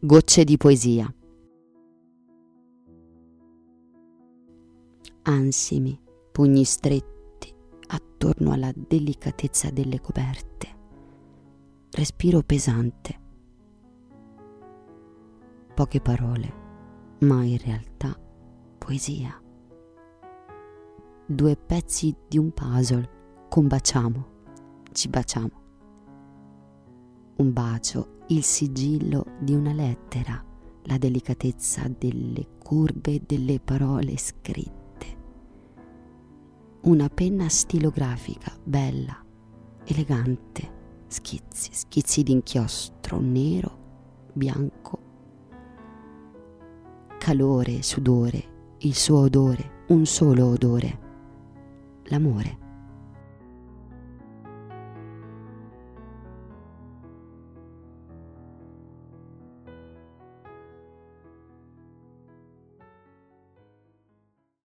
Gocce di poesia. Ansimi, pugni stretti attorno alla delicatezza delle coperte. Respiro pesante. Poche parole, ma in realtà poesia. 2 pezzi di un puzzle, combaciamo, ci baciamo. Un bacio, il sigillo di una lettera, la delicatezza delle curve delle parole scritte. Una penna stilografica, bella, elegante, schizzi d'inchiostro nero, bianco. Calore, sudore, il suo odore, un solo odore. L'amore.